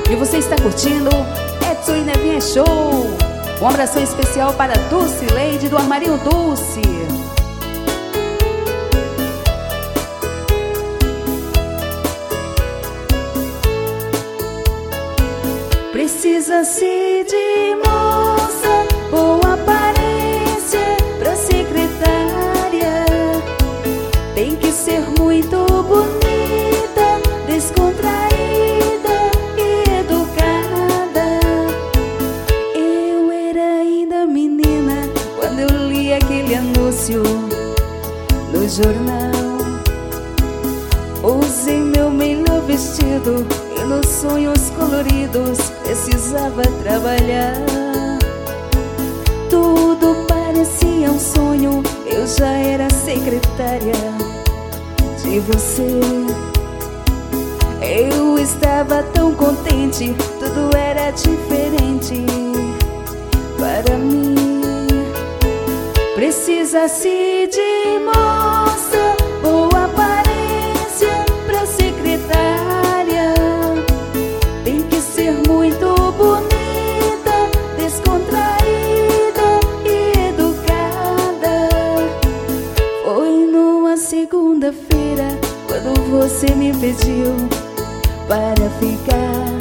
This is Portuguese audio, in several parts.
E você está curtindo Edson e Nevinha Show. Um abração especial para Dulce Leide do Armarinho Dulce. Precisa-se de moça, boa aparência pra secretária. Tem que ser muito bonita, descontraída e educada. Eu era ainda menina quando eu li aquele anúncio no jornal. Usei meu melhor vestido e nos sonhos coloridos precisava trabalhar. Tudo parecia um sonho, eu já era secretária de você. Eu estava tão contente, tudo era diferente para mim. Precisa-se de moça, boa aparência pra secretária. Tem que ser muito bonita, descontraída e educada. Foi numa segunda-feira quando você me pediu para ficar,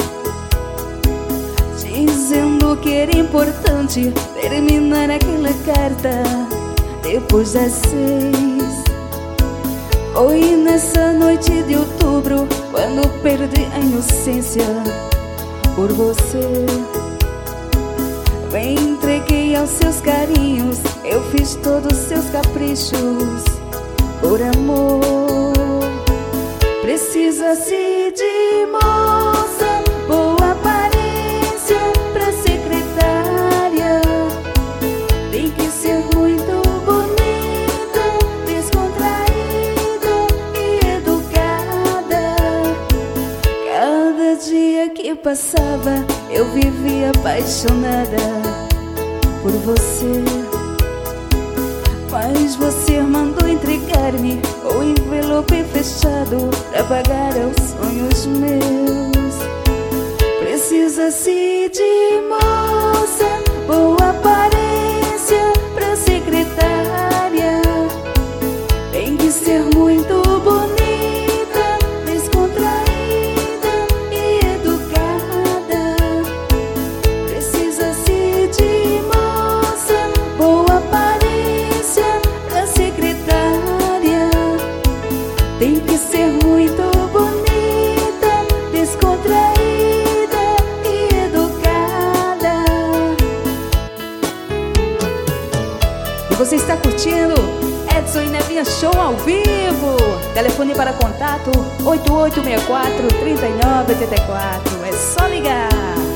dizendo que era importante terminar aquela carta depois das 6. Foi nessa noite de outubro quando perdi a inocência por você. Me entreguei aos seus carinhos, eu fiz todos os seus caprichos por amor. Precisa-se de moça, boa aparência pra secretária. Tem que ser muito bonita, descontraída e educada. Cada dia que passava eu vivia apaixonada por você. Mas você mandou entregar-me o envelope fechado pra pagar aos sonhos meus. Precisa-se de moça, boa aparência pra secretária. Tem que ser muito bonita, descontraída e educada. Precisa-se de moça, boa aparência pra secretária. Tem que ser muito bonita, descontraída e educada. E você está curtindo Edson e Nevinha Show ao vivo. Telefone para contato 8864-3984. É só ligar.